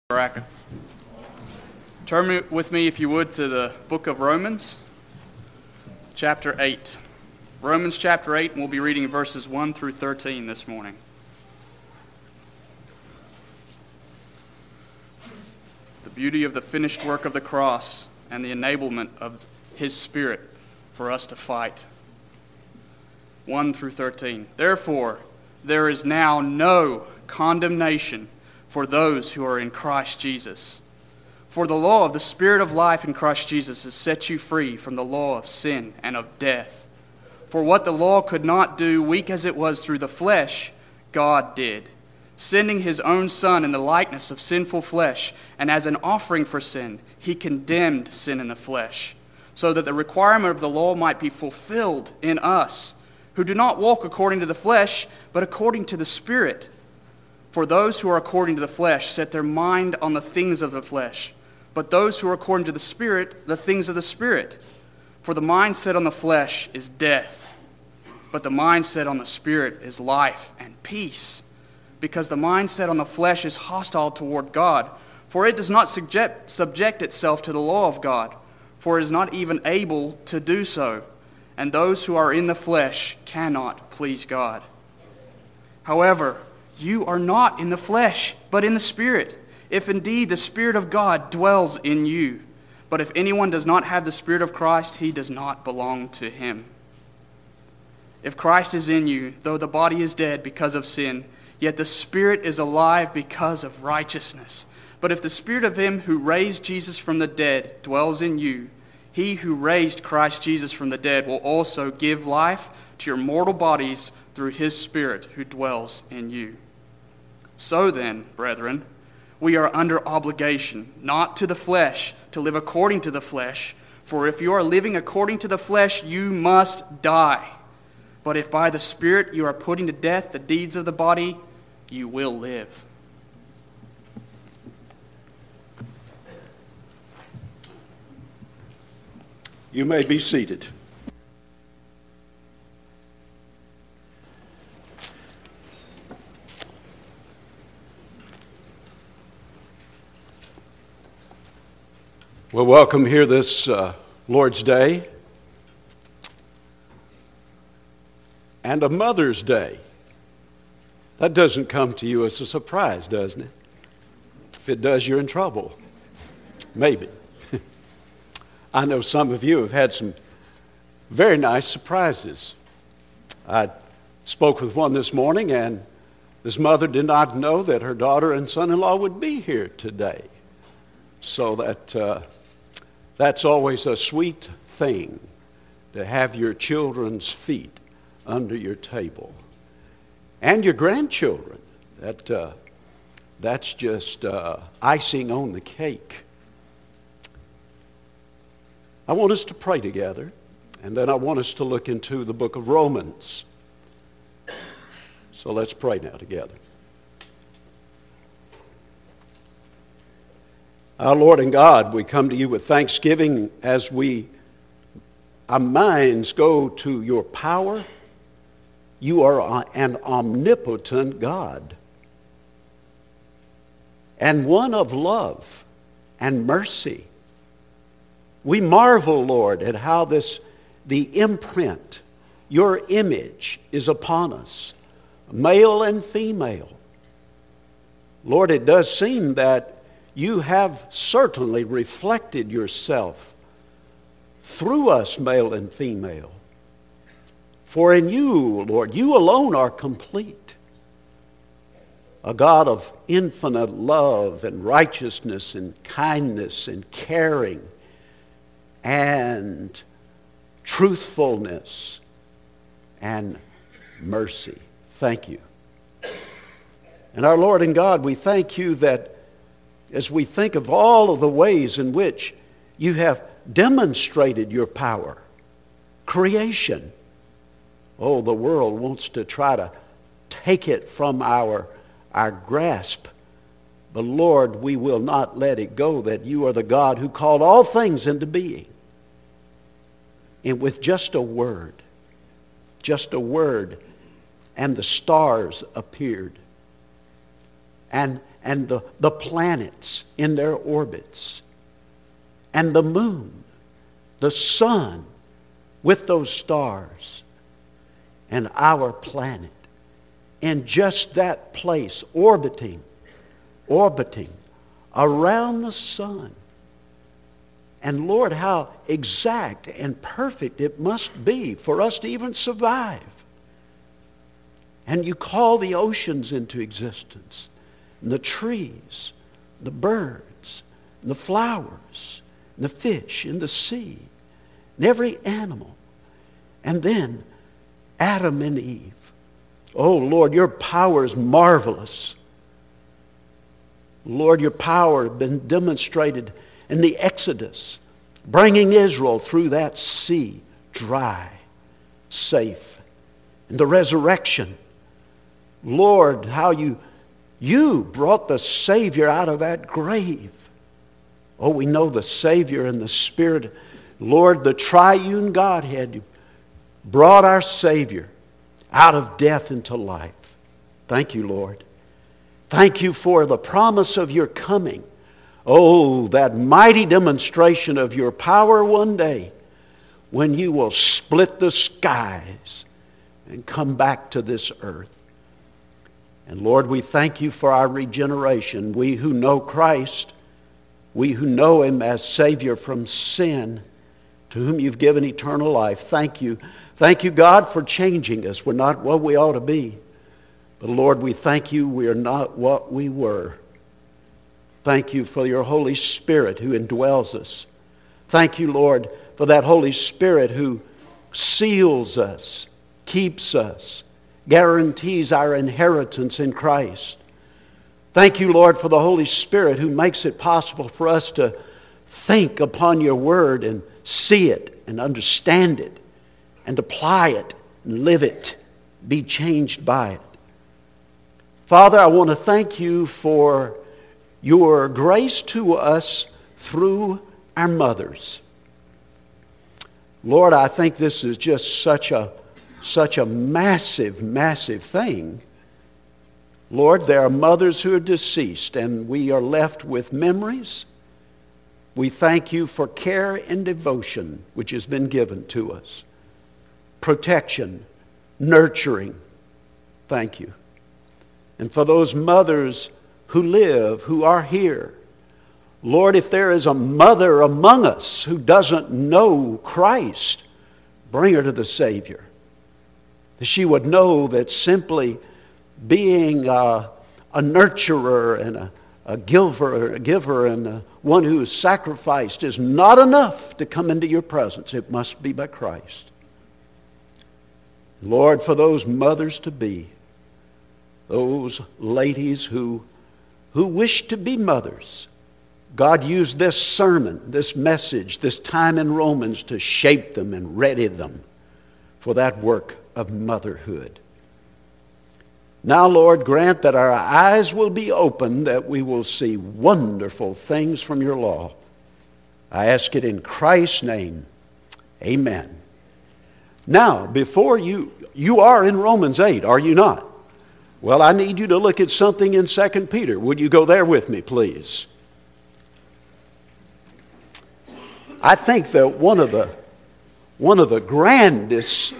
Bracken. Turn with me, if you would, to the book of Romans, chapter 8. Romans chapter 8, and we'll be reading verses 1 through 13 this morning. The beauty of the finished work of the cross and the enablement of His Spirit for us to fight. 1 through 13. Therefore, there is now no condemnation for those who are in Christ Jesus. For the law of the Spirit of life in Christ Jesus has set you free from the law of sin and of death. For what the law could not do, weak as it was through the flesh, God did, sending His own Son in the likeness of sinful flesh, and as an offering for sin, He condemned sin in the flesh, so that the requirement of the law might be fulfilled in us, who do not walk according to the flesh, but according to the Spirit. For those who are according to the flesh set their mind on the things of the flesh, but those who are according to the Spirit, the things of the Spirit. For the mind set on the flesh is death, but the mind set on the Spirit is life and peace. Because the mind set on the flesh is hostile toward God, for it does not subject itself to the law of God, for it is not even able to do so. And those who are in the flesh cannot please God. However, you are not in the flesh, but in the Spirit, if indeed the Spirit of God dwells in you. But if anyone does not have the Spirit of Christ, he does not belong to Him. If Christ is in you, though the body is dead because of sin, yet the Spirit is alive because of righteousness. But if the Spirit of Him who raised Jesus from the dead dwells in you, He who raised Christ Jesus from the dead will also give life to your mortal bodies through His Spirit who dwells in you. So then, brethren, we are under obligation, not to the flesh, to live according to the flesh. For if you are living according to the flesh, you must die. But if by the Spirit you are putting to death the deeds of the body, you will live. You may be seated. Well, welcome here this Lord's Day and a Mother's Day. That doesn't come to you as a surprise, doesn't it? If it does, you're in trouble. Maybe. I know some of you have had some very nice surprises. I spoke with one this morning, and this mother did not know that her daughter and son-in-law would be here today. So that's always a sweet thing, to have your children's feet under your table. And your grandchildren. That's just icing on the cake. I want us to pray together, and then I want us to look into the book of Romans. So let's pray now together. Our Lord and God, we come to you with thanksgiving as our minds go to your power. You are an omnipotent God, and one of love and mercy. We marvel, Lord, at how the imprint, your image, is upon us, male and female. Lord, it does seem that you have certainly reflected yourself through us, male and female. For in you, Lord, you alone are complete. A God of infinite love and righteousness and kindness and caring and truthfulness and mercy. Thank you. And our Lord and God, we thank you that as we think of all of the ways in which you have demonstrated your power, creation. Oh, the world wants to try to take it from our grasp. But Lord, we will not let it go, that you are the God who called all things into being. And with just a word, and the stars appeared. And and the planets in their orbits, and the moon, the sun with those stars, and our planet in just that place, orbiting around the sun. And Lord, how exact and perfect it must be for us to even survive. And you call the oceans into existence, and the trees, the birds, and the flowers, and the fish in the sea, and every animal. And then Adam and Eve. Oh, Lord, your power is marvelous. Lord, your power has been demonstrated in the Exodus, bringing Israel through that sea, dry, safe. In the resurrection, Lord, how you brought the Savior out of that grave. Oh, we know the Savior and the Spirit. Lord, the triune Godhead brought our Savior out of death into life. Thank you, Lord. Thank you for the promise of your coming. Oh, that mighty demonstration of your power one day when you will split the skies and come back to this earth. And Lord, we thank you for our regeneration. We who know Christ, we who know him as Savior from sin, to whom you've given eternal life, thank you. Thank you, God, for changing us. We're not what we ought to be. But Lord, we thank you we are not what we were. Thank you for your Holy Spirit who indwells us. Thank you, Lord, for that Holy Spirit who seals us, keeps us, guarantees our inheritance in Christ. Thank you, Lord, for the Holy Spirit who makes it possible for us to think upon your word and see it and understand it and apply it and live it, be changed by it. Father, I want to thank you for your grace to us through our mothers. Lord, I think this is just such a massive, massive thing. Lord, there are mothers who are deceased, and we are left with memories. We thank you for care and devotion which has been given to us. Protection, nurturing. Thank you. And for those mothers who live, who are here, Lord, if there is a mother among us who doesn't know Christ, bring her to the Savior. That she would know that simply being a nurturer and a giver and one who is sacrificed is not enough to come into your presence. It must be by Christ. Lord, for those mothers to be, those ladies who wish to be mothers, God used this sermon, this message, this time in Romans to shape them and ready them for that work of motherhood. Now, Lord, grant that our eyes will be open, that we will see wonderful things from your law. I ask it in Christ's name. Amen. Now, before you are in Romans 8, are you not? Well, I need you to look at something in 2 Peter. Would you go there with me, please? I think that one of the grandest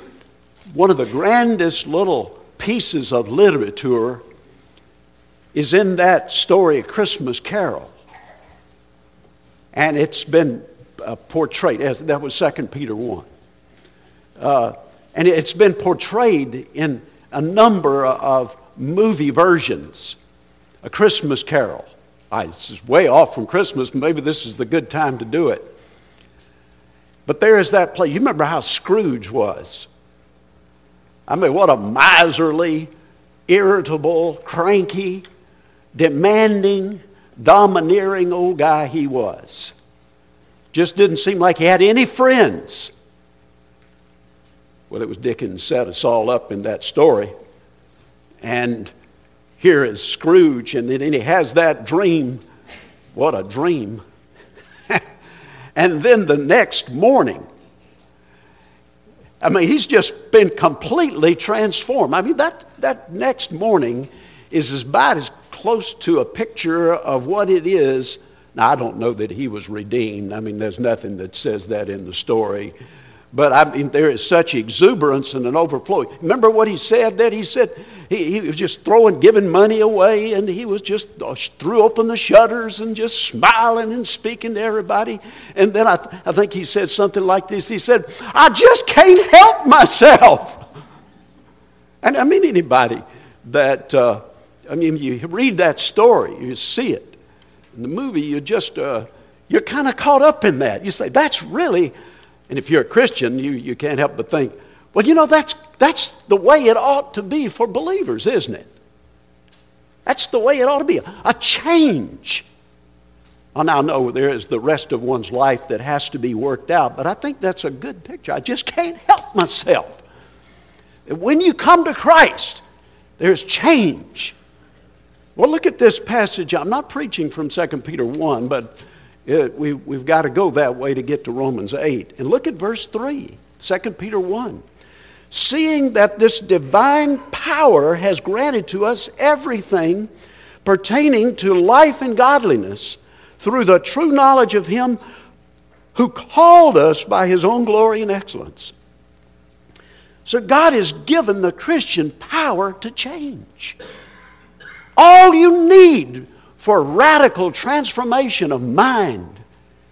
little pieces of literature is in that story, A Christmas Carol. And it's been portrayed, that was 2 Peter 1. And it's been portrayed in a number of movie versions. A Christmas Carol. This is way off from Christmas. Maybe this is the good time to do it. But there is that play. You remember how Scrooge was? I mean, what a miserly, irritable, cranky, demanding, domineering old guy he was. Just didn't seem like he had any friends. Well, it was Dickens set us all up in that story. And here is Scrooge, and then he has that dream. What a dream. And then the next morning, I mean, he's just been completely transformed. I mean, that next morning is about as close to a picture of what it is. Now, I don't know that he was redeemed. I mean, there's nothing that says that in the story. But I mean, there is such exuberance and an overflow. Remember what he said? That he said he was just giving money away, and he was just threw open the shutters and just smiling and speaking to everybody. And then I think he said something like this. He said, "I just can't help myself." And I mean, anybody that you read that story, you see it in the movie. You're kind of caught up in that. You say, "That's really." And if you're a Christian, you can't help but think, well, that's the way it ought to be for believers, isn't it? That's the way it ought to be, a change. Well, now, no, there is the rest of one's life that has to be worked out, but I think that's a good picture. I just can't help myself. When you come to Christ, there's change. Well, look at this passage. I'm not preaching from 2 Peter 1, but we've got to go that way to get to Romans 8. And look at verse 3, 2 Peter 1. Seeing that this divine power has granted to us everything pertaining to life and godliness through the true knowledge of Him who called us by His own glory and excellence. So God has given the Christian power to change. All you need for radical transformation of mind,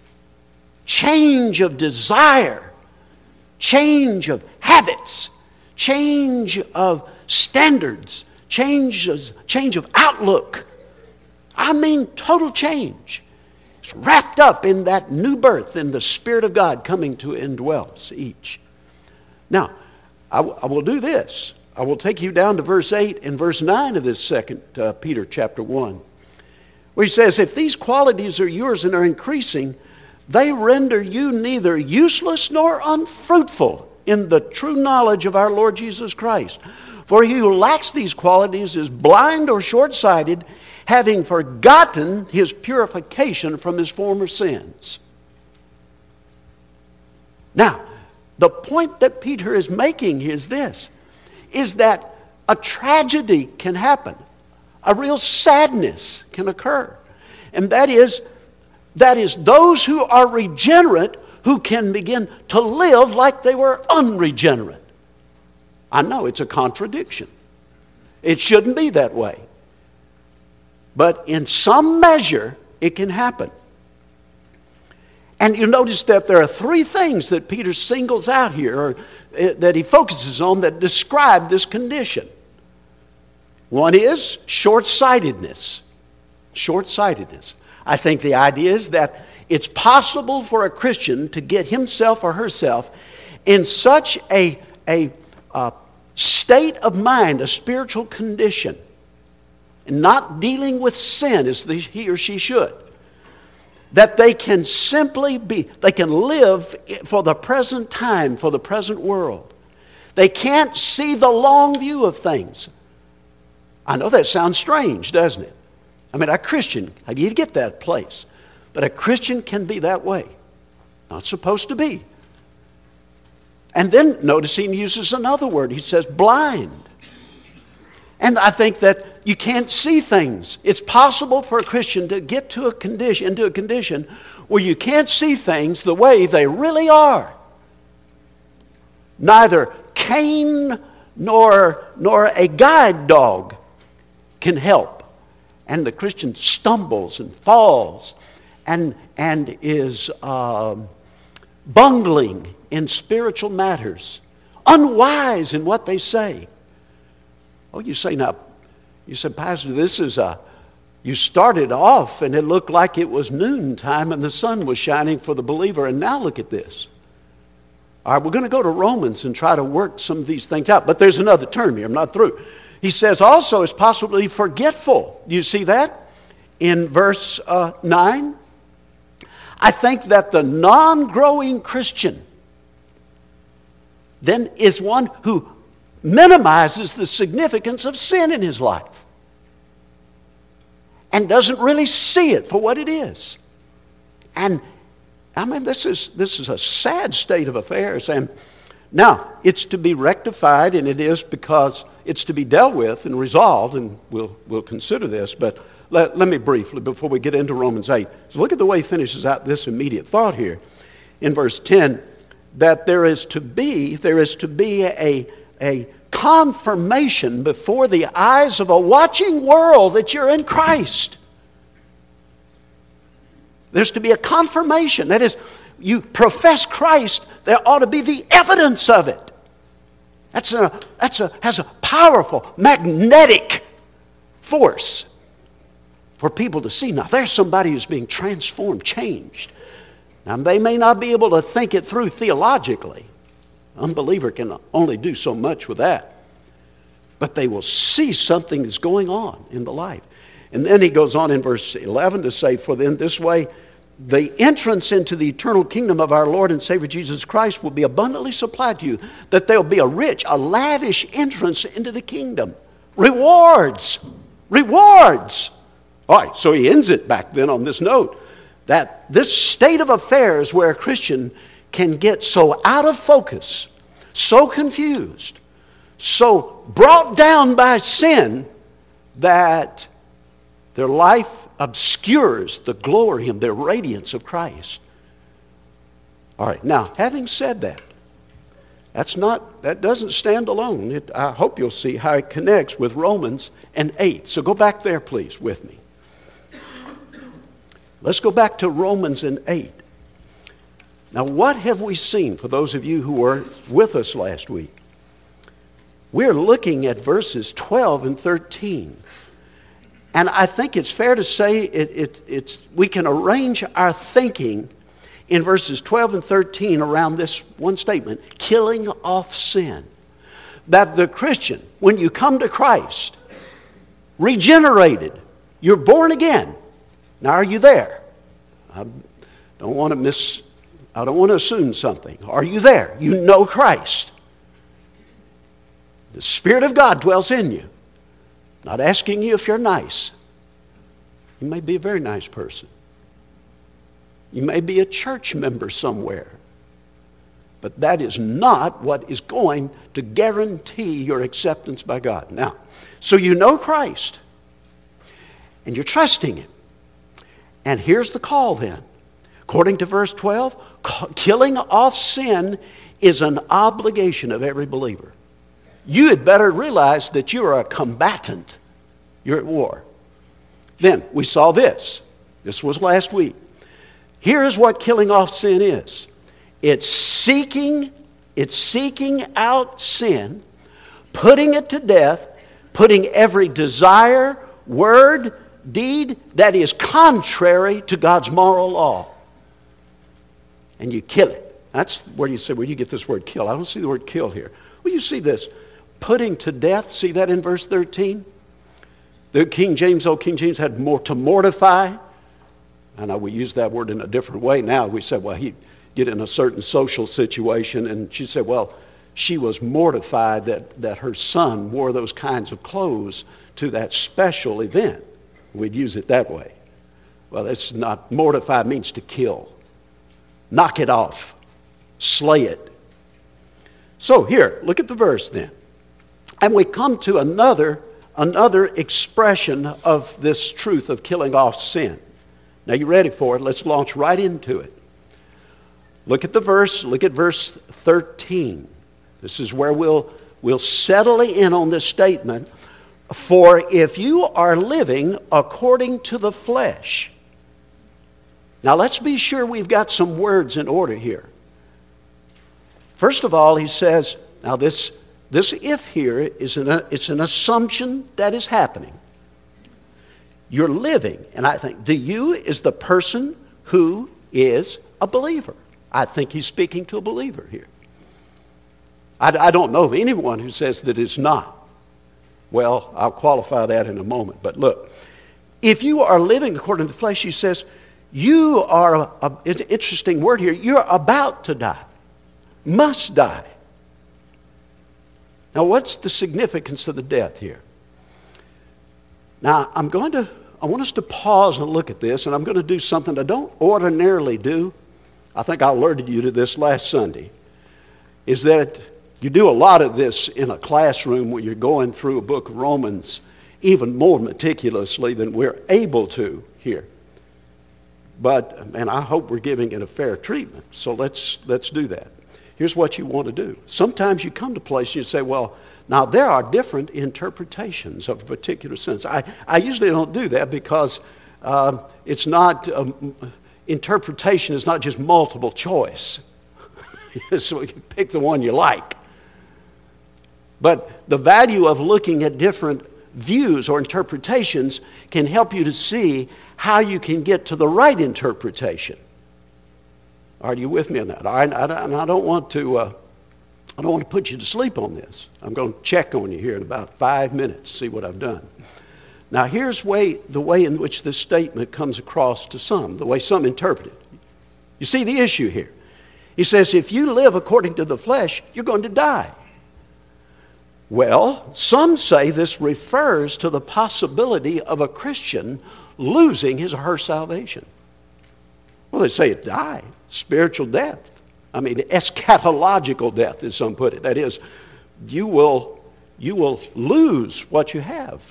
change of desire, change of habits, change of standards, change of outlook. I mean total change. It's wrapped up in that new birth, in the Spirit of God coming to indwell us each. Now, I will do this. I will take you down to verse 8 and verse 9 of this 2 Peter chapter 1. Where he says, if these qualities are yours and are increasing, they render you neither useless nor unfruitful in the true knowledge of our Lord Jesus Christ. For he who lacks these qualities is blind or short-sighted, having forgotten his purification from his former sins. Now, the point that Peter is making is this, is that a tragedy can happen. A real sadness can occur. And that is those who are regenerate who can begin to live like they were unregenerate. I know it's a contradiction. It shouldn't be that way. But in some measure, it can happen. And you notice that there are three things that Peter singles out here, or that he focuses on, that describe this condition. One is short-sightedness. Short-sightedness. I think the idea is that it's possible for a Christian to get himself or herself in such a state of mind, a spiritual condition, and not dealing with sin as he or she should, that they can they can live for the present time, for the present world. They can't see the long view of things. I know that sounds strange, doesn't it? I mean, a Christian, you get that place. But a Christian can be that way. Not supposed to be. And then notice he uses another word. He says blind. And I think that you can't see things. It's possible for a Christian to get into a condition where you can't see things the way they really are. Neither Cain nor a guide dog can help. And the Christian stumbles and falls and is bungling in spiritual matters, unwise in what they say. Oh, you say, Pastor, this is you started off and it looked like it was noontime and the sun was shining for the believer, and now look at this. All right, we're going to go to Romans and try to work some of these things out. But there's another term here. I'm not through. He says also it's possibly forgetful. Do you see that in verse 9? I think that the non-growing Christian then is one who minimizes the significance of sin in his life and doesn't really see it for what it is. And I mean, this is a sad state of affairs. And now, it's to be rectified, and it is because it's to be dealt with and resolved, and we'll consider this, but let me briefly, before we get into Romans 8, so look at the way he finishes out this immediate thought here in verse 10, that there is to be a confirmation before the eyes of a watching world that you're in Christ. There's to be a confirmation. That is, you profess Christ, there ought to be the evidence of it. Has a powerful, magnetic force for people to see. Now, there's somebody who's being transformed, changed. Now, they may not be able to think it through theologically. Unbeliever can only do so much with that. But they will see something that's going on in the life. And then he goes on in verse 11 to say, for then this way, the entrance into the eternal kingdom of our Lord and Savior Jesus Christ will be abundantly supplied to you, that there will be a lavish entrance into the kingdom. Rewards. Rewards. All right, so he ends it back then on this note, that this state of affairs where a Christian can get so out of focus, so confused, so brought down by sin that their life obscures the glory and the radiance of Christ. All right, now, having said that, that doesn't stand alone. I hope you'll see how it connects with Romans and 8. So go back there, please, with me. Let's go back to Romans and 8. Now, what have we seen for those of you who were with us last week? We're looking at verses 12 and 13. And I think it's fair to say we can arrange our thinking in verses 12 and 13 around this one statement, killing off sin. That the Christian, when you come to Christ, regenerated, you're born again. Now, are you there? I don't want to assume something. Are you there? You know Christ. The Spirit of God dwells in you. Not asking you if you're nice. You may be a very nice person. You may be a church member somewhere. But that is not what is going to guarantee your acceptance by God. Now, so you know Christ. And you're trusting Him. And here's the call then. According to verse 12, killing off sin is an obligation of every believer. You had better realize that you are a combatant. You're at war. Then we saw this. This was last week. Here is what killing off sin is. It's seeking out sin, putting it to death, putting every desire, word, deed that is contrary to God's moral law. And you kill it. That's where you say, where do you get this word kill? I don't see the word kill here. Well, you see this. Putting to death, see that in verse 13? The old King James had more to mortify. I know we use that word in a different way now. We said, well, he'd get in a certain social situation, and she said, well, she was mortified that her son wore those kinds of clothes to that special event. We'd use it that way. Well, it's not, mortify means to kill. Knock it off. Slay it. So here, look at the verse then. And we come to another expression of this truth of killing off sin. Now you ready for it? Let's launch right into it. Look at the verse. Look at verse 13. This is where we'll settle in on this statement. For if you are living according to the flesh. Now let's be sure we've got some words in order here. First of all, he says, now this if here is it's an assumption that is happening. You're living, and I think the you is the person who is a believer. I think he's speaking to a believer here. I don't know of anyone who says that it's not. Well, I'll qualify that in a moment. But look, if you are living according to the flesh, he says, you are, it's an interesting word here, you're about to die, must die. Now, what's the significance of the death here? Now, I want us to pause and look at this, and I'm going to do something I don't ordinarily do. I think I alerted you to this last Sunday, is that You do a lot of this in a classroom when you're going through a book of Romans even more meticulously than we're able to here. And I hope we're giving it a fair treatment, so let's do that. Here's what you want to do. Sometimes you come to places and you say, well, now there are different interpretations of a particular sentence. I usually don't do that because it's not, interpretation is not just multiple choice. So you pick the one you like. But the value of looking at different views or interpretations can help you to see how you can get to the right interpretation. Are you with me on that? I don't want to put you to sleep on this. I'm going to check on you here in about 5 minutes, see what I've done. Now here's the way in which this statement comes across to some, the way some interpret it. You see the issue here. He says, if you live according to the flesh, you're going to die. Well, some say this refers to the possibility of a Christian losing his or her salvation. Well, they say it die, spiritual death. I mean, eschatological death, as some put it. That is, you will lose what you have.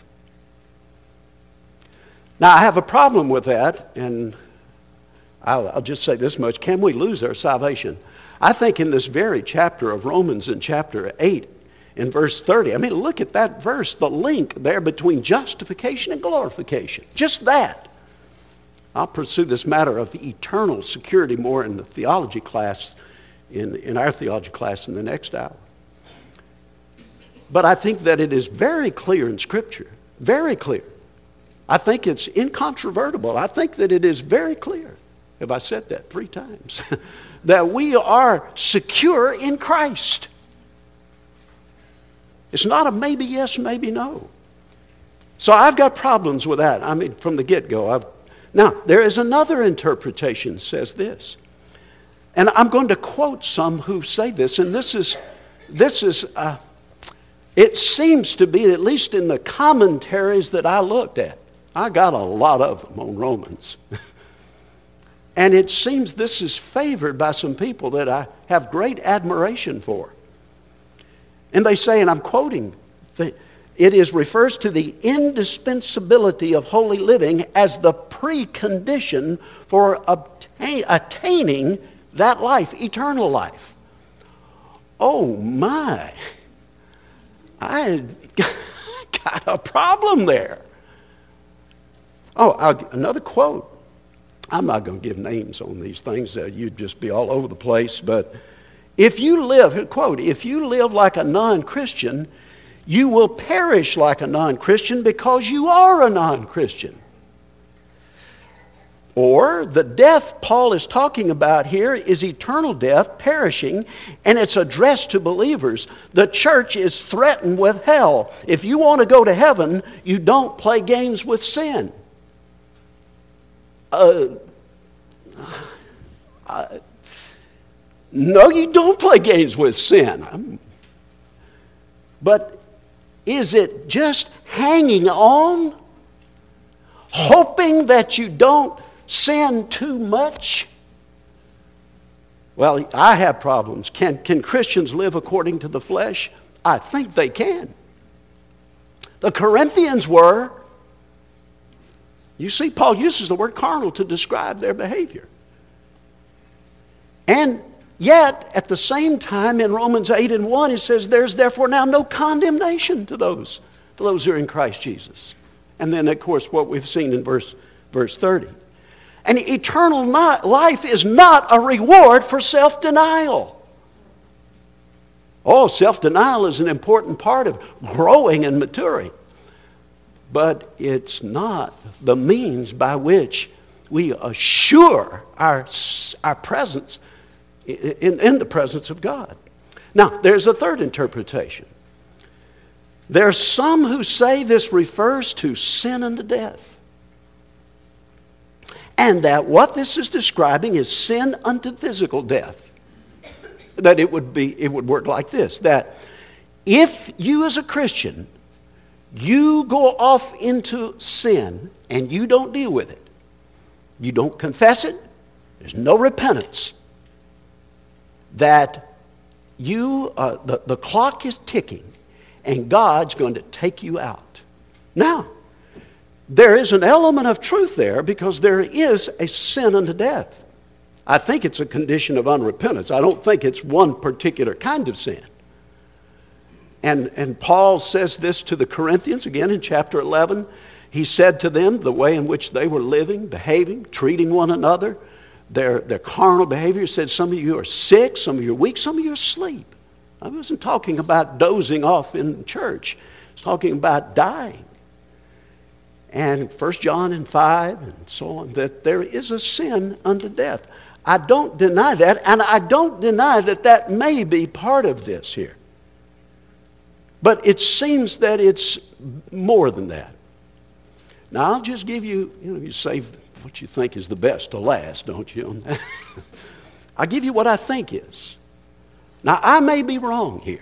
Now, I have a problem with that, and I'll just say this much. Can we lose our salvation? I think in this very chapter of Romans, in chapter 8, in verse 30, I mean, look at that verse, the link there between justification and glorification. Just that. I'll pursue this matter of eternal security more in the theology class, in our theology class in the next hour. But I think that it is very clear in Scripture, very clear. I think it's incontrovertible. I think that it is very clear, have I said that 3 times, that we are secure in Christ. It's not a maybe yes, maybe no. So I've got problems with that. I mean, from the get-go. Now, there is another interpretation says this. And I'm going to quote some who say this, and this is it seems to be, at least in the commentaries that I looked at, I got a lot of them on Romans. And it seems this is favored by some people that I have great admiration for. And they say, and I'm quoting, it refers to the indispensability of holy living as the precondition for attaining that life, eternal life. Oh my, I got a problem there. Oh, another quote. I'm not going to give names on these things. You'd just be all over the place. But if you live, quote, if you live like a non-Christian, you will perish like a non-Christian because you are a non-Christian. Or the death Paul is talking about here is eternal death, perishing, and it's addressed to believers. The church is threatened with hell. If you want to go to heaven, you don't play games with sin. No, you don't play games with sin. But is it just hanging on, hoping that you don't sin too much? Well, I have problems. Can Christians live according to the flesh? I think they can. The Corinthians were. You see, Paul uses the word carnal to describe their behavior. And yet, at the same time, in Romans 8:1, it says, there's therefore now no condemnation to those who are in Christ Jesus. And then, of course, what we've seen in verse 30. And eternal life is not a reward for self-denial. Oh, self-denial is an important part of growing and maturing. But it's not the means by which we assure our presence in the presence of God. Now, there's a third interpretation. There are some who say this refers to sin unto death. And that what this is describing is sin unto physical death. That it would work like this. That if you as a Christian, you go off into sin and you don't deal with it, you don't confess it, there's no repentance, that the clock is ticking, and God's going to take you out. Now, there is an element of truth there because there is a sin unto death. I think it's a condition of unrepentance. I don't think it's one particular kind of sin. And Paul says this to the Corinthians, again in chapter 11. He said to them the way in which they were living, behaving, treating one another, their carnal behavior. He said some of you are sick, some of you are weak, some of you are asleep. I wasn't talking about dozing off in church. I was talking about dying. And 1 John and 5 and so on, that there is a sin unto death. I don't deny that, and I don't deny that that may be part of this here. But it seems that it's more than that. Now, I'll just give you, you save what you think is the best to last, don't you? I'll give you what I think is. Now, I may be wrong here.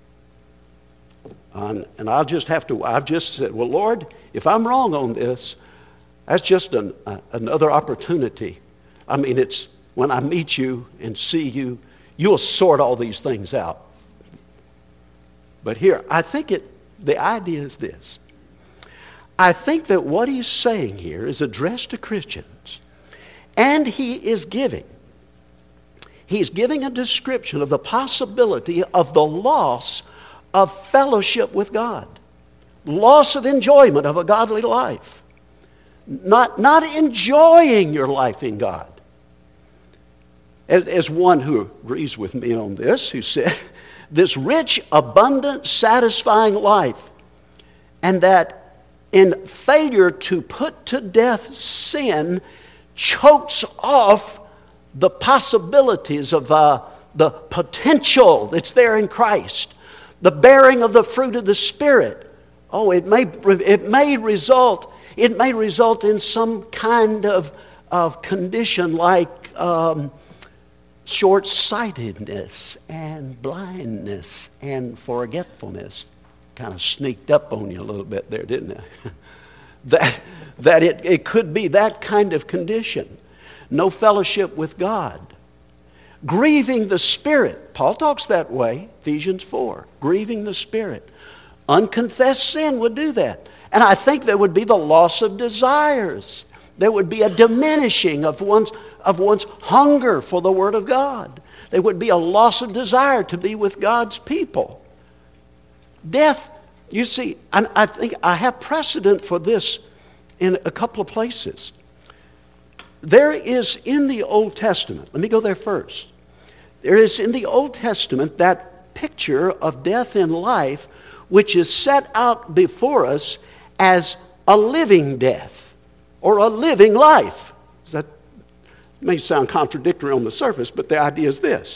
And I've just said, well, Lord, if I'm wrong on this, that's just another opportunity. I mean, it's when I meet you and see you, you'll sort all these things out. But here, I think the idea is this. I think that what he's saying here is addressed to Christians, and he's giving a description of the possibility of the loss of fellowship with God, loss of enjoyment of a godly life, not enjoying your life in God. As one who agrees with me on this, who said, this rich, abundant, satisfying life, and that in failure to put to death sin chokes off the possibilities of the potential that's there in Christ, the bearing of the fruit of the Spirit. Oh, it may result in some kind of condition like short-sightedness and blindness and forgetfulness. Kind of sneaked up on you a little bit there, didn't it? that it could be that kind of condition. No fellowship with God. Grieving the Spirit. Paul talks that way, Ephesians 4. Grieving the Spirit. Unconfessed sin would do that. And I think there would be the loss of desires. There would be a diminishing of one's hunger for the Word of God. There would be a loss of desire to be with God's people. Death, you see, and I think I have precedent for this in a couple of places. There is in the Old Testament, let me go there first. There is in the Old Testament that picture of death in life which is set out before us as a living death or a living life. That may sound contradictory on the surface, but the idea is this,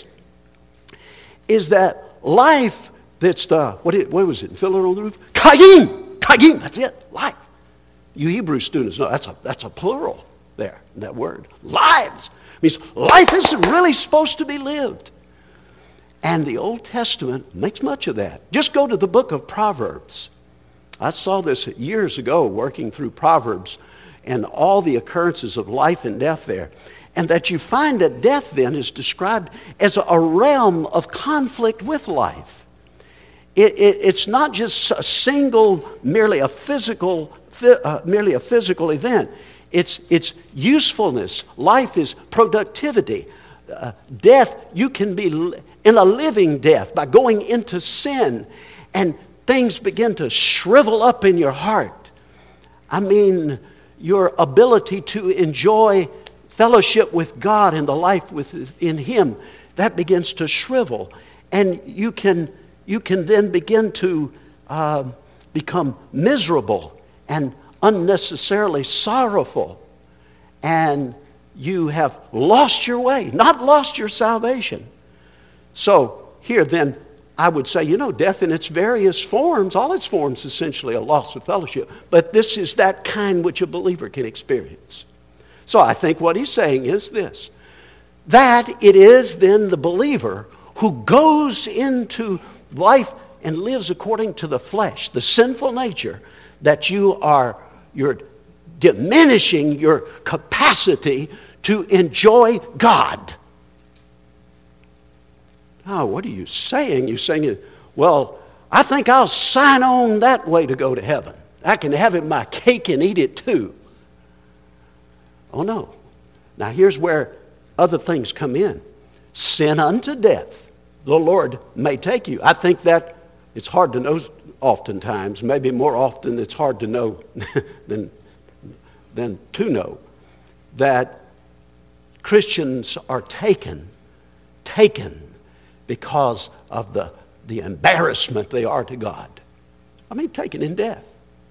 is that life that's what was it? Fiddler on the Roof? Kayim, that's it, life. You Hebrew students know that's a plural there, in that word. Lives. It means life isn't really supposed to be lived. And the Old Testament makes much of that. Just go to the book of Proverbs. I saw this years ago working through Proverbs and all the occurrences of life and death there. And that you find that death then is described as a realm of conflict with life. It's not just a single, merely a physical event. It's usefulness. Life is productivity. Death, you can be in a living death by going into sin, and things begin to shrivel up in your heart. I mean, your ability to enjoy fellowship with God and the life in Him, that begins to shrivel, and you can then begin to become miserable and unnecessarily sorrowful. And you have lost your way, not lost your salvation. So here then, I would say, death in its various forms, all its forms essentially a loss of fellowship. But this is that kind which a believer can experience. So I think what he's saying is this, that it is then the believer who goes into life and lives according to the flesh, the sinful nature, that you're diminishing your capacity to enjoy God. Oh, what are you saying? You're saying, well, I think I'll sign on that way to go to heaven. I can have it my cake and eat it too. Oh, no. Now, here's where other things come in. Sin unto death, the Lord may take you. I think that it's hard to know oftentimes. Maybe more often it's hard to know than to know that Christians are taken because of the embarrassment they are to God. I mean, taken in death.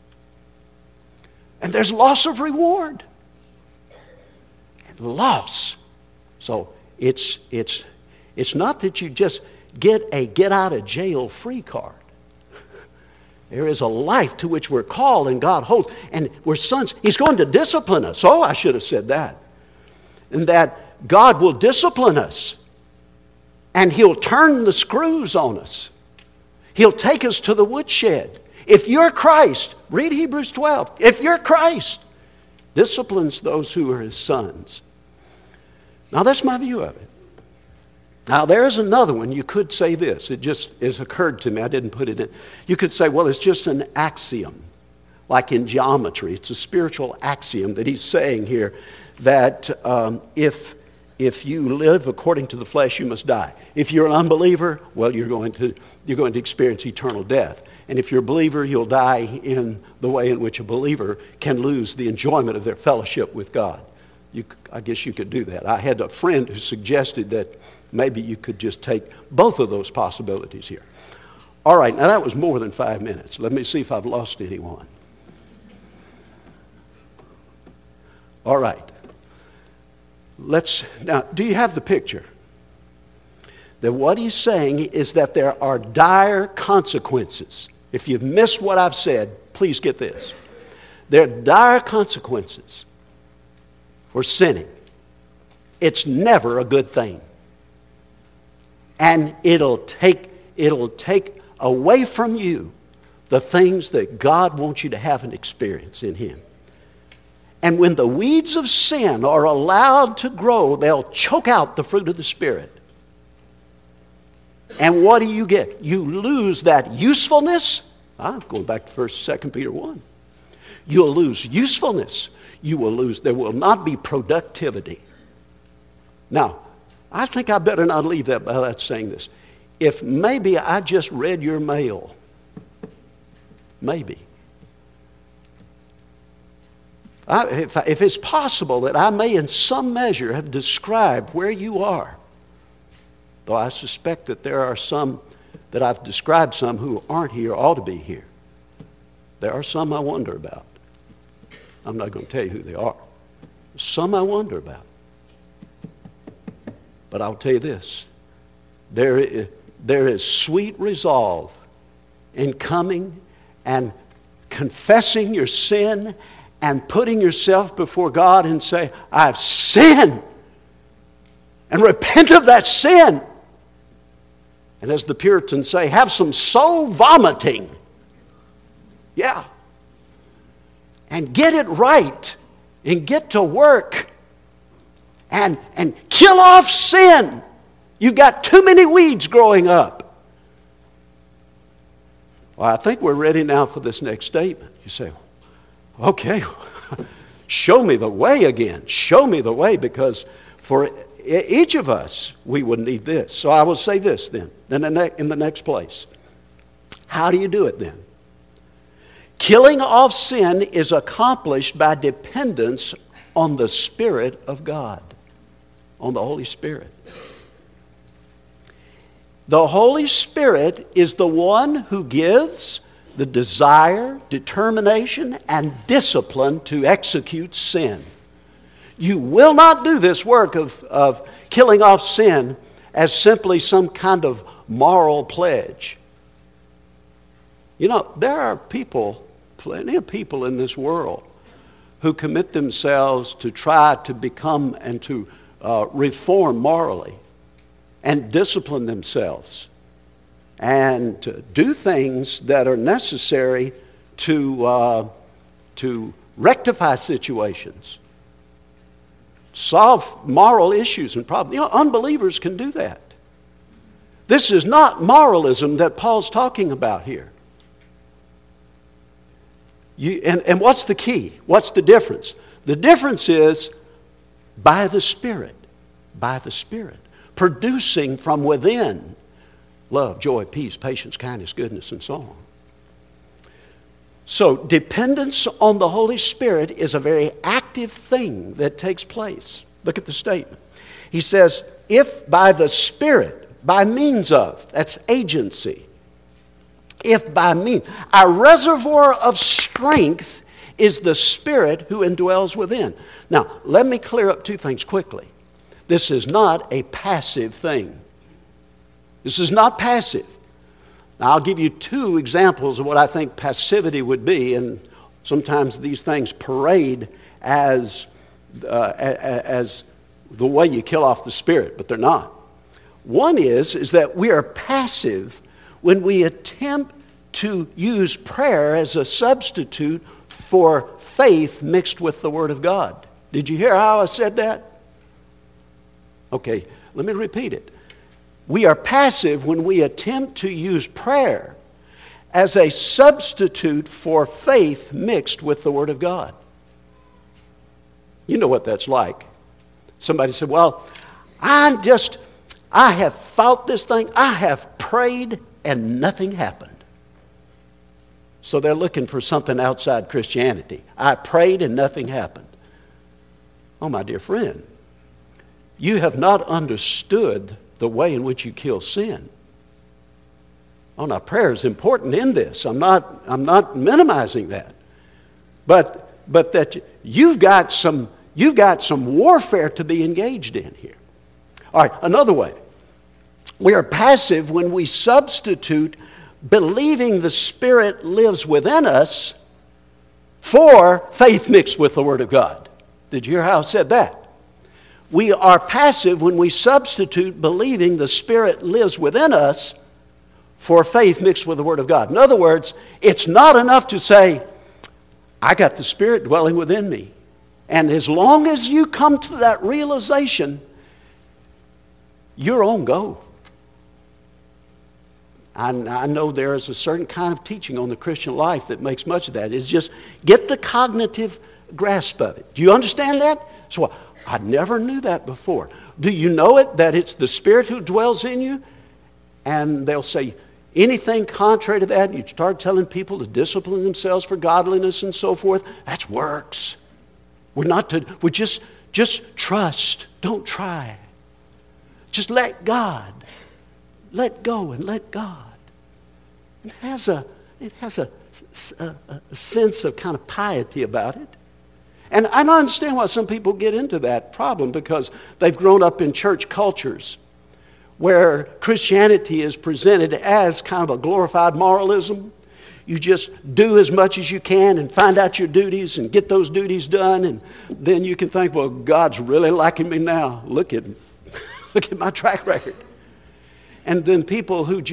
And there's loss of reward. And loss. So it's not that you just get a get out of jail free card. There is a life to which we're called and God holds. And we're sons. He's going to discipline us. Oh, I should have said that. And that God will discipline us. And He'll turn the screws on us. He'll take us to the woodshed. If you're Christ, read Hebrews 12. If you're Christ, disciplines those who are His sons. Now, that's my view of it. Now, there is another one. You could say this. It just has occurred to me. I didn't put it in. You could say, well, it's just an axiom. Like in geometry. It's a spiritual axiom that he's saying here that if you live according to the flesh, you must die. If you're an unbeliever, well, you're going to experience eternal death. And if you're a believer, you'll die in the way in which a believer can lose the enjoyment of their fellowship with God. I guess you could do that. I had a friend who suggested that maybe you could just take both of those possibilities here. All right, now that was more than 5 minutes. Let me see if I've lost anyone. All right. Now, do you have the picture? That what he's saying is that there are dire consequences. If you've missed what I've said, please get this. There are dire consequences for sinning. It's never a good thing. And it'll take away from you the things that God wants you to have and experience in Him. And when the weeds of sin are allowed to grow, they'll choke out the fruit of the Spirit. And what do you get? You lose that usefulness. Going back to 1st, 2 Peter 1. You'll lose usefulness. There will not be productivity. Now, I think I better not leave that by that saying this. If maybe I just read your mail, maybe. If it's possible that I may in some measure have described where you are, though I suspect that there are some that I've described some who aren't here, ought to be here. There are some I wonder about. I'm not going to tell you who they are. Some I wonder about. But I'll tell you this. There is sweet resolve in coming and confessing your sin and putting yourself before God and say, I've sinned. And repent of that sin. And as the Puritans say, have some soul vomiting. Yeah. And get it right. And get to work. And kill off sin. You've got too many weeds growing up. Well, I think we're ready now for this next statement. You say, okay, show me the way again. Show me the way, because for each of us, we would need this. So I will say this then in the next place. How do you do it then? Killing off sin is accomplished by dependence on the Spirit of God, on the Holy Spirit. The Holy Spirit is the one who gives the desire, determination, and discipline to execute sin. You will not do this work of killing off sin as simply some kind of moral pledge. You know, there are plenty of people in this world who commit themselves to try to become and to reform morally and discipline themselves and to do things that are necessary to rectify situations, solve moral issues and problems. You know, unbelievers can do that. This is not moralism that Paul's talking about here. And what's the key? What's the difference? The difference is by the Spirit. By the Spirit. Producing from within love, joy, peace, patience, kindness, goodness, and so on. So dependence on the Holy Spirit is a very active thing that takes place. Look at the statement. He says, if by the Spirit, by means of, that's agency. If by means, our reservoir of strength is the Spirit who indwells within. Now, let me clear up two things quickly. This is not a passive thing. This is not passive. Now, I'll give you two examples of what I think passivity would be, and sometimes these things parade as the way you kill off the Spirit, but they're not. One is that we are passive when we attempt to use prayer as a substitute for faith mixed with the Word of God. Did you hear how I said that? Okay, let me repeat it. We are passive when we attempt to use prayer as a substitute for faith mixed with the Word of God. You know what that's like. Somebody said, well, I have fought this thing, I have prayed, and nothing happened. So they're looking for something outside Christianity. I prayed and nothing happened. Oh, my dear friend, you have not understood the way in which you kill sin. Oh, now prayer is important in this. I'm not minimizing that. But that you've got some warfare to be engaged in here. All right, another way. We are passive when we substitute believing the Spirit lives within us for faith mixed with the Word of God. Did you hear how I said that? We are passive when we substitute believing the Spirit lives within us for faith mixed with the Word of God. In other words, it's not enough to say, I got the Spirit dwelling within me. And as long as you come to that realization, you're on go. I know there is a certain kind of teaching on the Christian life that makes much of that. It's just get the cognitive grasp of it. Do you understand that? So I never knew that before. Do you know it, that it's the Spirit who dwells in you? And they'll say, anything contrary to that, you start telling people to discipline themselves for godliness and so forth, that's works. We're just trust. Don't try. Just let God. Let go and let God. It has a sense of kind of piety about it. And I don't understand why some people get into that problem, because they've grown up in church cultures where Christianity is presented as kind of a glorified moralism. You just do as much as you can and find out your duties and get those duties done, and then you can think, well, God's really liking me now. Look at look at my track record. And then people who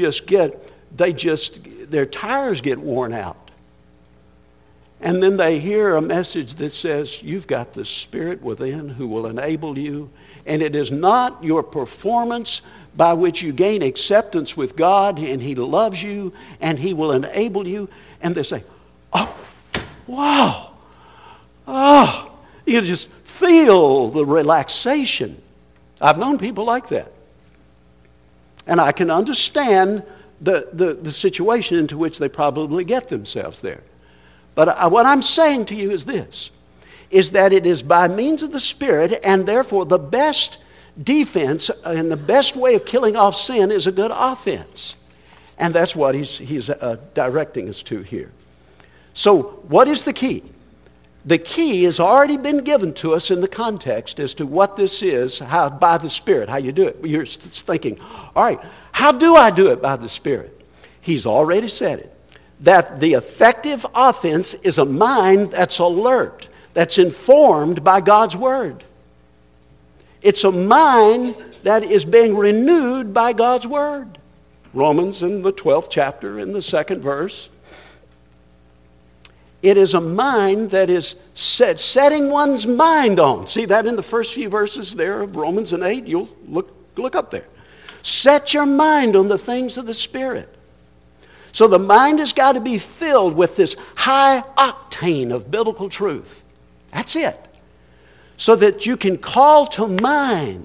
their tires get worn out. And then they hear a message that says, you've got the Spirit within who will enable you. And it is not your performance by which you gain acceptance with God, and He loves you, and He will enable you. And they say, oh, wow. Oh, you just feel the relaxation. I've known people like that. And I can understand the situation into which they probably get themselves there. But what I'm saying to you is this, is that it is by means of the Spirit, and therefore the best defense and the best way of killing off sin is a good offense. And that's what he's directing us to here. So what is the key? The key has already been given to us in the context as to what this is, how by the Spirit, how you do it. You're thinking, all right, how do I do it by the Spirit? He's already said it. That the effective offense is a mind that's alert, that's informed by God's Word. It's a mind that is being renewed by God's Word. Romans in the 12th chapter, in the 2nd verse. It is a mind that is setting one's mind on. See that in the first few verses there of Romans and 8? You'll look up there. Set your mind on the things of the Spirit. So the mind has got to be filled with this high octane of biblical truth. That's it. So that you can call to mind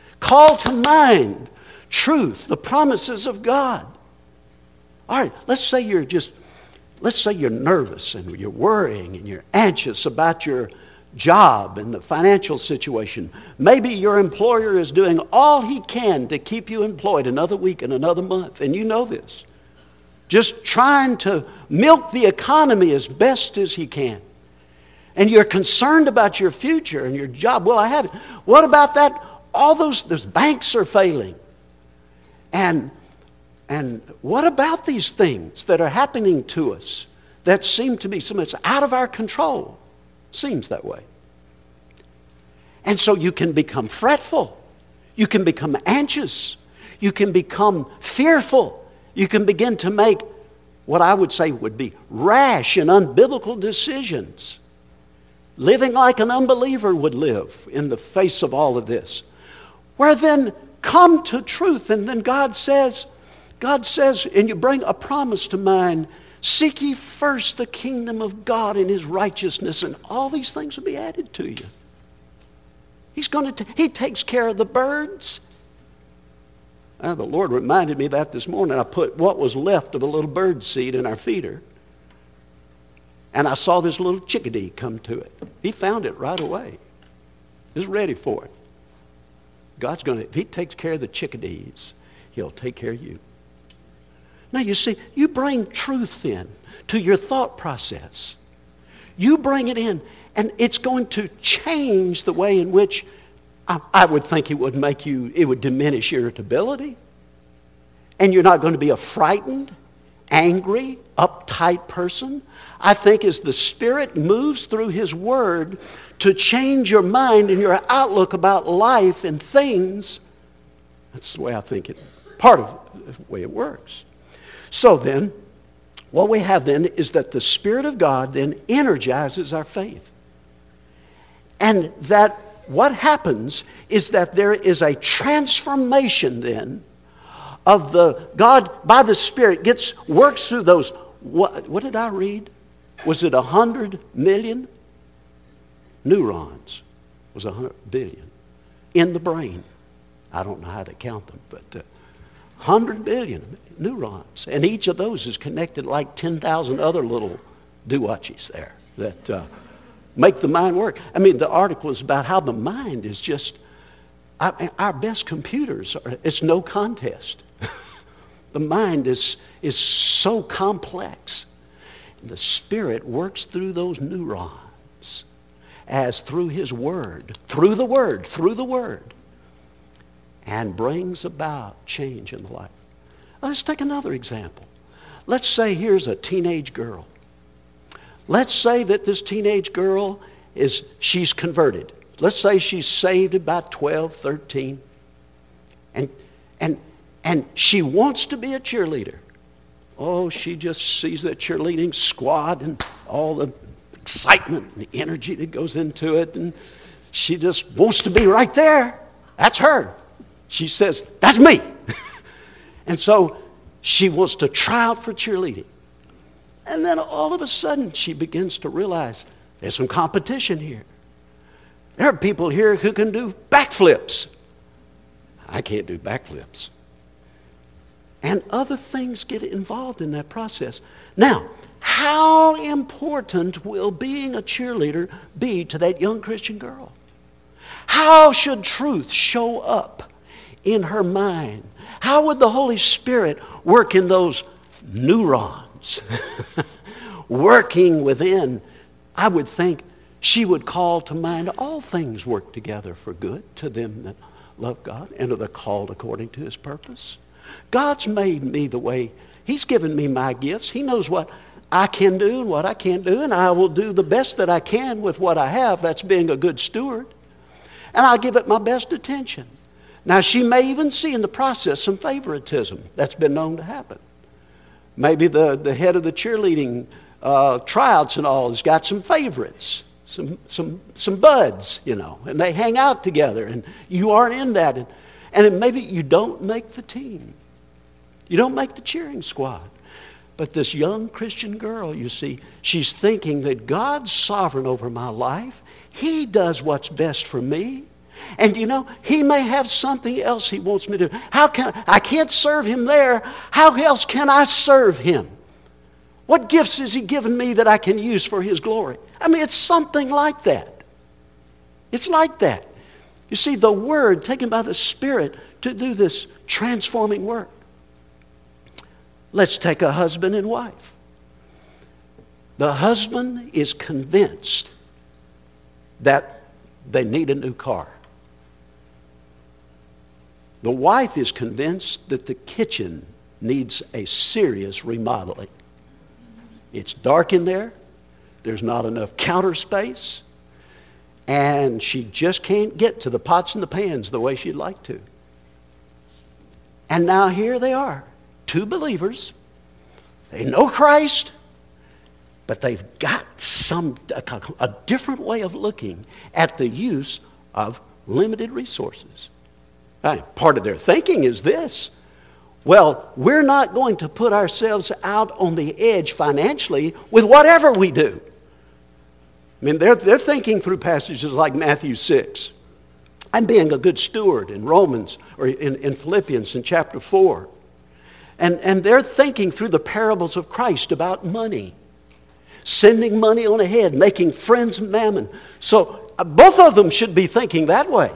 truth, the promises of God. All right, let's say you're nervous and you're worrying and you're anxious about your job and the financial situation. Maybe your employer is doing all he can to keep you employed another week and another month, and you know this. Just trying to milk the economy as best as he can. And you're concerned about your future and your job. Well, I have it. What about that? All those banks are failing. And what about these things that are happening to us that seem to be so much out of our control? Seems that way. And so you can become fretful. You can become anxious. You can become fearful. You can begin to make what I would say would be rash and unbiblical decisions. Living like an unbeliever would live in the face of all of this. Where then come to truth, and then God says, and you bring a promise to mind, seek ye first the kingdom of God and His righteousness, and all these things will be added to you. He takes care of the birds. The Lord reminded me of that this morning. I put what was left of a little bird seed in our feeder. And I saw this little chickadee come to it. He found it right away. He's ready for it. If He takes care of the chickadees, He'll take care of you. Now you see, you bring truth in to your thought process. You bring it in, and it's going to change the way in which I would think it would diminish irritability. And you're not going to be a frightened, angry, uptight person. I think as the Spirit moves through His Word to change your mind and your outlook about life and things, that's the way I think part of the way it works. So then, what we have then is that the Spirit of God then energizes our faith. And that what happens is that there is a transformation then of God by the Spirit works through those, what did I read? Was it 100 million? Neurons was 100 billion in the brain. I don't know how to count them, but 100 billion neurons. And each of those is connected like 10,000 other little doo-whatchies there that make the mind work. I mean, the article is about how the mind is just, our best computers, it's no contest. The mind is so complex. The Spirit works through those neurons as through His Word, through the Word, and brings about change in the life. Let's take another example. Let's say here's a teenage girl. Let's say that this teenage girl she's converted. Let's say she's saved about 12, 13. And she wants to be a cheerleader. Oh, she just sees that cheerleading squad and all the excitement and the energy that goes into it. And she just wants to be right there. That's her. She says, that's me. And so she wants to try out for cheerleading. And then all of a sudden she begins to realize there's some competition here. There are people here who can do backflips. I can't do backflips. And other things get involved in that process. Now, how important will being a cheerleader be to that young Christian girl? How should truth show up in her mind? How would the Holy Spirit work in those neurons? Working within, I would think she would call to mind all things work together for good to them that love God and are called according to His purpose. God's made me the way, He's given me my gifts. He knows what I can do and what I can't do, and I will do the best that I can with what I have. That's being a good steward. And I'll give it my best attention. Now, she may even see in the process some favoritism. That's been known to happen. Maybe the head of the cheerleading tryouts and all has got some favorites, some buds, and they hang out together, and you aren't in that. And then maybe you don't make the team. You don't make the cheering squad. But this young Christian girl, you see, she's thinking that God's sovereign over my life. He does what's best for me. And you know, He may have something else He wants me to do. I can't serve Him there. How else can I serve Him? What gifts has He given me that I can use for His glory? I mean, it's something like that. It's like that. You see, the Word taken by the Spirit to do this transforming work. Let's take a husband and wife. The husband is convinced that they need a new car. The wife is convinced that the kitchen needs a serious remodeling. It's dark in there. There's not enough counter space. And she just can't get to the pots and the pans the way she'd like to. And now here they are. Two believers, they know Christ, but they've got a different way of looking at the use of limited resources. Part of their thinking is this: well, we're not going to put ourselves out on the edge financially with whatever we do. I mean, they're thinking through passages like Matthew 6 and being a good steward in Romans or in Philippians in chapter 4. And they're thinking through the parables of Christ about money, sending money on ahead, making friends of mammon. So both of them should be thinking that way.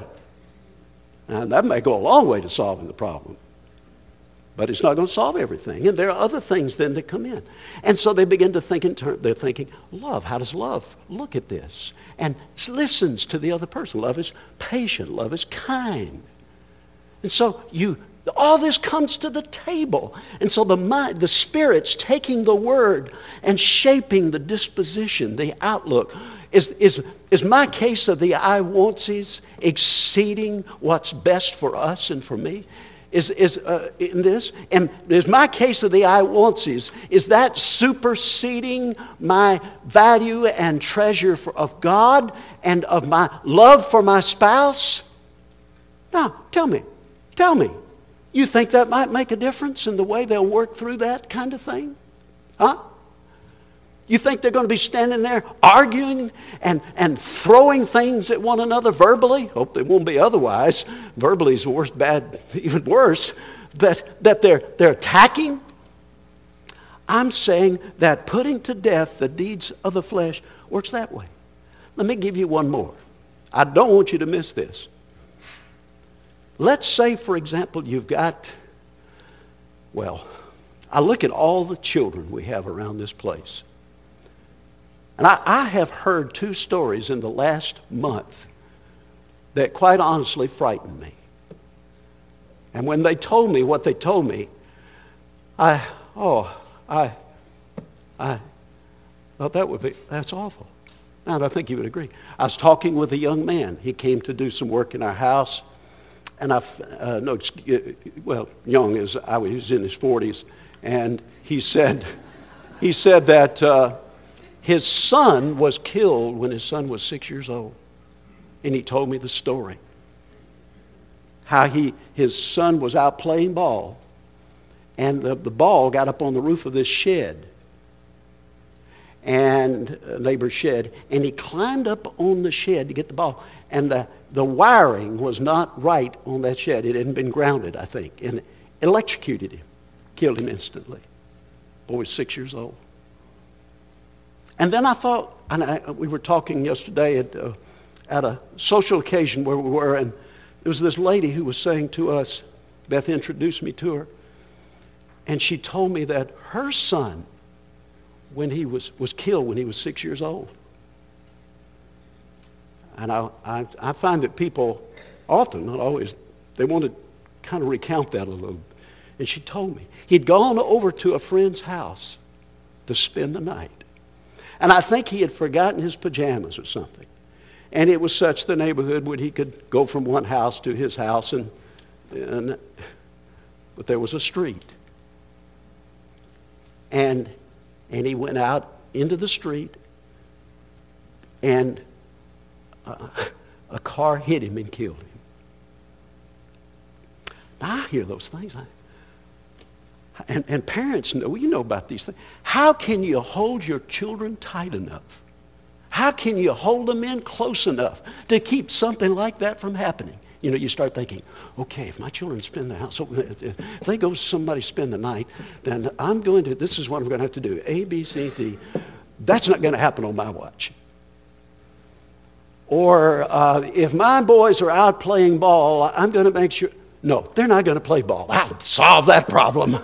And that may go a long way to solving the problem. But it's not going to solve everything. And there are other things then that come in. And so they begin to think in turn. They're thinking, love. How does love look at this? And listens to the other person. Love is patient. Love is kind. And so all this comes to the table. And so the Spirit's taking the Word and shaping the disposition, the outlook. Is my case of the I want's exceeding what's best for us and for me? In this? And is my case of the I want's, is that superseding my value and treasure of God and of my love for my spouse? Now, tell me. You think that might make a difference in the way they'll work through that kind of thing? Huh? You think they're going to be standing there arguing and throwing things at one another verbally? Hope they won't be otherwise. Verbally is even worse. That they're attacking? I'm saying that putting to death the deeds of the flesh works that way. Let me give you one more. I don't want you to miss this. Let's say, for example, you've got, I look at all the children we have around this place. And I have heard two stories in the last month that quite honestly frightened me. And when they told me what they told me, I thought that's awful. And I think you would agree. I was talking with a young man. He came to do some work in our house. And young as I was, he was in his 40s. And he said that his son was killed when his son was 6 years old. And he told me the story. How his son was out playing ball, and the ball got up on the roof of this shed, and a neighbor's shed, and he climbed up on the shed to get the ball. And the wiring was not right on that shed. It hadn't been grounded, I think. And it electrocuted him, killed him instantly. Boy was 6 years old. And then I thought, we were talking yesterday at a social occasion where we were, and there was this lady who was saying to us, Beth introduced me to her, and she told me that her son, when he was killed when he was 6 years old. And I find that people often, not always, they want to kind of recount that a little. And she told me he'd gone over to a friend's house to spend the night. And I think he had forgotten his pajamas or something. And it was such the neighborhood where he could go from one house to his house, but there was a street. And he went out into the street, and a car hit him and killed him. Now, I hear those things. And parents know, you know about these things. How can you hold your children tight enough? How can you hold them in close enough to keep something like that from happening? You know, you start thinking, okay, if my children spend the house, if they go somebody spend the night, then this is what I'm going to have to do. A, B, C, D. That's not going to happen on my watch. Or if my boys are out playing ball, I'm going to make sure. No, they're not going to play ball. I'll solve that problem.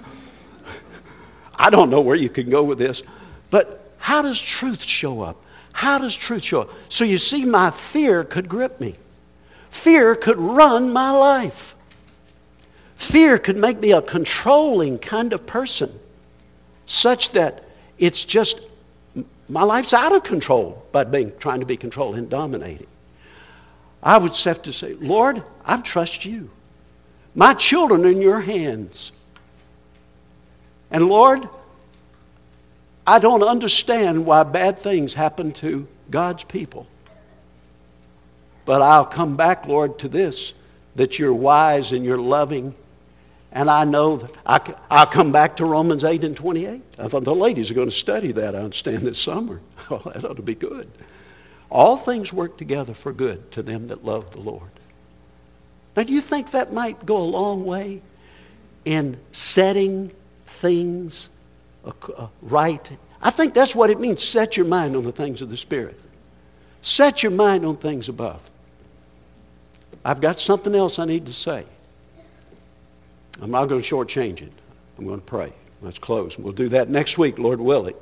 I don't know where you can go with this. But how does truth show up? How does truth show up? So you see, my fear could grip me. Fear could run my life. Fear could make me a controlling kind of person, such that it's just, my life's out of control by trying to be controlled and dominating. I would have to say, Lord, I trust you. My children are in your hands. And Lord, I don't understand why bad things happen to God's people. But I'll come back, Lord, to this, that you're wise and you're loving. And I know that I'll come back to Romans 8 and 28. I thought the ladies are going to study that, I understand, this summer. Oh, that ought to be good. All things work together for good to them that love the Lord. Now, do you think that might go a long way in setting things right? I think that's what it means, set your mind on the things of the Spirit. Set your mind on things above. I've got something else I need to say. I'm not going to shortchange it. I'm going to pray. Let's close. We'll do that next week, Lord willing.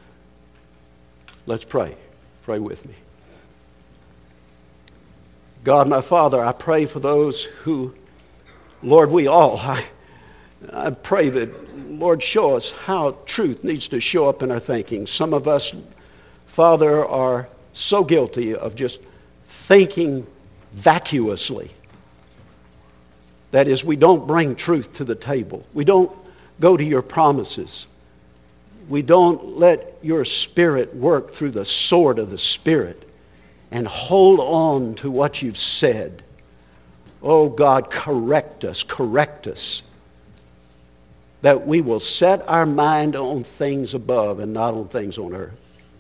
Let's pray. Pray with me. God, my Father, I pray for those who, Lord, I pray that, Lord, show us how truth needs to show up in our thinking. Some of us, Father, are so guilty of just thinking vacuously. That is, we don't bring truth to the table. We don't go to your promises. We don't let your Spirit work through the sword of the Spirit and hold on to what you've said. Oh God, correct us, that we will set our mind on things above and not on things on earth.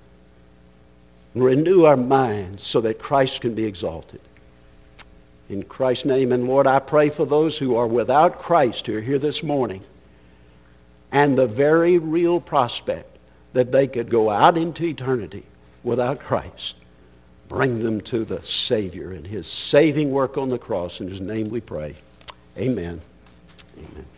Renew our minds so that Christ can be exalted. In Christ's name, and Lord, I pray for those who are without Christ who are here this morning, and the very real prospect that they could go out into eternity without Christ. Bring them to the Savior and his saving work on the cross. In his name we pray. Amen. Amen.